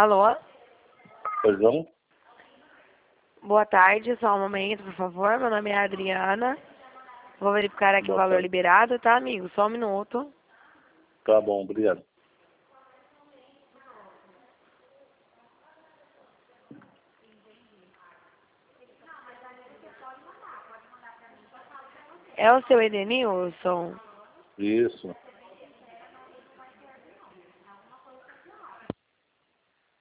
Alô? Pois não? Boa tarde, só um momento, por favor. Meu nome é Adriana. Vou verificar aqui o Boa valor tarde. liberado, tá, amigo? Só um minuto. Tá bom, obrigado. É o seu Edenilson? Isso.